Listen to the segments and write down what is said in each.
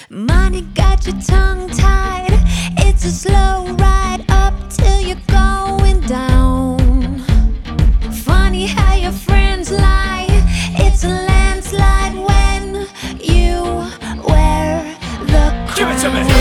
Money got your tongue tied. It's a slow ride up till you're going down. Funny how your friends lie. It's a landslide when you wear the crown. Give it to me.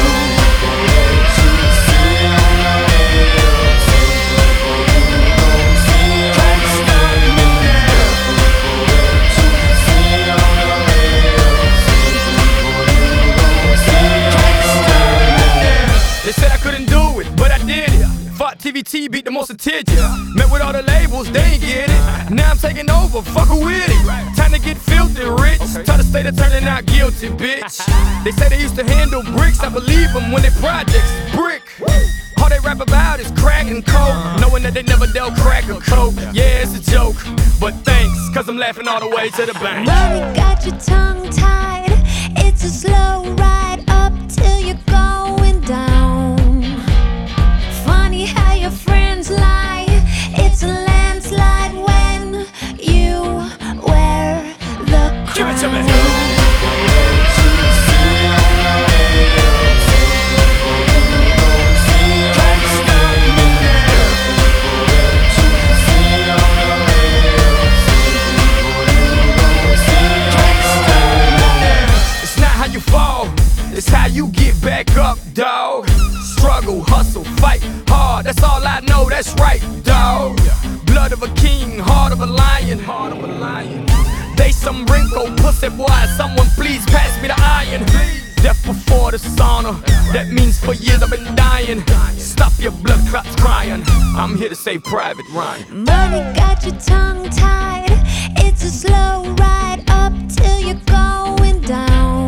They said I couldn't do it, but I did it. Fought TVT, beat the most litigious. Met with all the labels, they ain't get it. Now I'm taking over, fuck who with it. Time to get filthy rich. Try to stay to turning out guilty, bitch. They say they used to handle bricks, I believe them when they projects brick. All they rap about is crack and coke, knowing that they never dealt crack or coke. Yeah, it's a joke, but thanks, cause I'm laughing all the way to the bank. Money got your tongue tied. It's a slow ride up till you're going down. Funny how your friends lie. It's a landslide when you wear the crown. Give it to me. It's how you get back up, dawg. Struggle, hustle, fight hard. That's all I know, that's right, dawg. Blood of a king, heart of a lion. They some wrinkle pussy boy. Someone please pass me the iron. Death before dishonor. That means for years I've been dying. Stop your blood clots crying. I'm here to save Private Ryan. Money got your tongue tied. It's a slow ride up till you're going down.